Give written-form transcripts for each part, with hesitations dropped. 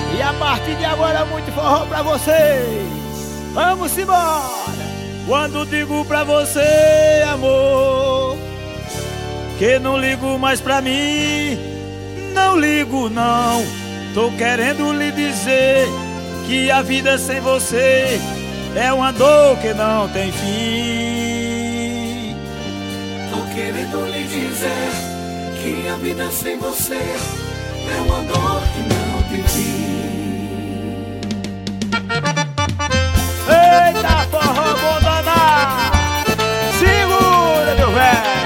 E a partir de agora muito forró pra vocês. Vamos embora. Quando digo pra você, amor, que não ligo mais pra mim, não ligo não. Tô querendo lhe dizer que a vida sem você é uma dor que não tem fim. Tô querendo lhe dizer que a vida sem você é uma dor que não tem fim. Eita, forró bom danado. Segura, meu velho.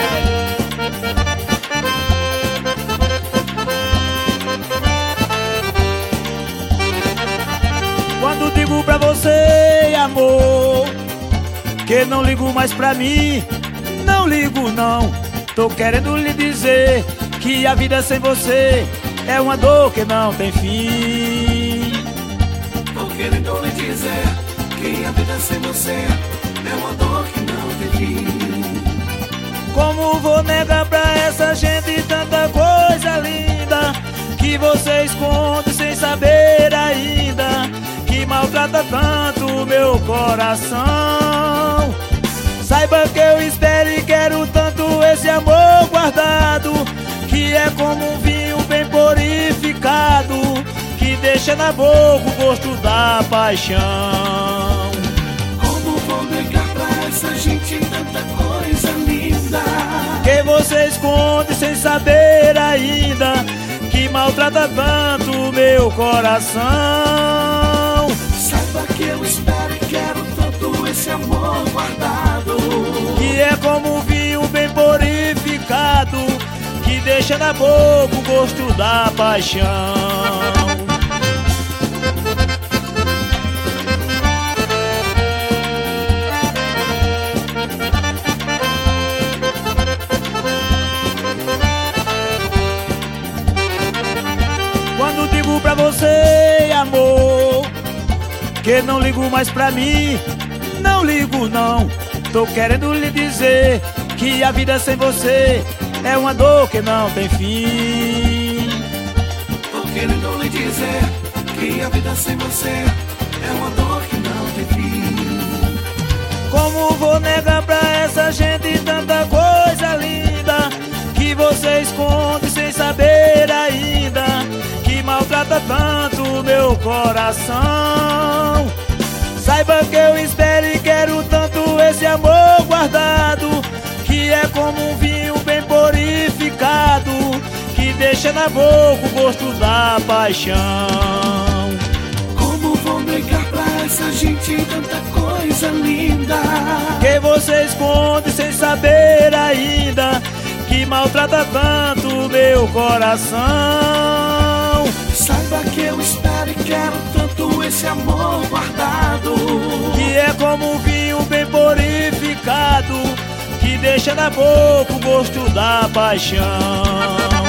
Quando digo pra você, amor, que não ligo mais pra mim, não ligo não. Tô querendo lhe dizer que a vida sem você é uma dor que não tem fim. Tô querendo lhe dizer que a vida sem você é uma dor que não tem fim. Como vou negar pra essa gente tanta coisa linda que você esconde sem saber ainda, que maltrata tanto o meu coração? Saiba que eu espero e quero tanto esse amor guardado, que é como um vinho bem purificado, que deixa na boca o gosto da paixão. Como vou negar pra essa gente tanta coisa linda Que você esconde sem saber ainda, que maltrata tanto o meu coração? Saiba que eu espero e quero tanto esse amor guardado, Que é como um vinho bem purificado, que deixa na boca o gosto da paixão. Quando digo pra você, amor, que não ligo mais pra mim, não ligo não. Tô querendo lhe dizer que a vida sem você é uma dor que não tem fim. tô querendo lhe dizer que a vida sem você é uma dor que não tem fim. Como vou negar pra essa gente tanta coisa linda que você esconde sem saber ainda, que maltrata tanto o meu coração? Saiba que eu espero e quero tanto esse amor guardado, que é como um vinho bem purificado, que deixa na boca o gosto da paixão. Como vou negar pra essa gente tanta coisa linda Que você esconde sem saber ainda, que maltrata tanto o meu coração? Saiba que eu espero e quero tanto esse amor guardado, Que é como um vinho bem purificado, que deixa na boca o gosto da paixão.